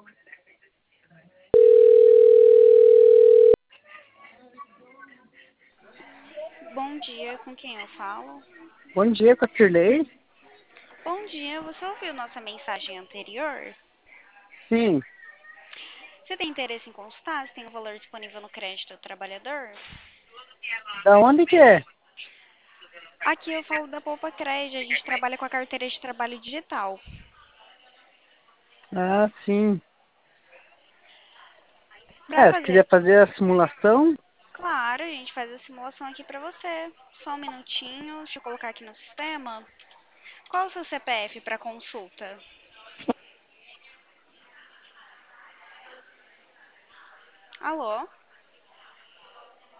Bom dia, com quem eu falo? Bom dia, Cacirlei. Bom dia, você ouviu nossa mensagem anterior? Sim. Você tem interesse em consultar se tem um valor disponível no crédito do trabalhador? Da onde que é? Aqui eu falo da Poupa Crédito, a gente trabalha com a carteira de trabalho digital. Ah, sim. Para É, se fazer, quiser fazer a simulação, claro, a gente faz a simulação aqui para você. Só um minutinho, deixa eu colocar aqui no sistema. Qual o seu CPF para consulta? Alô?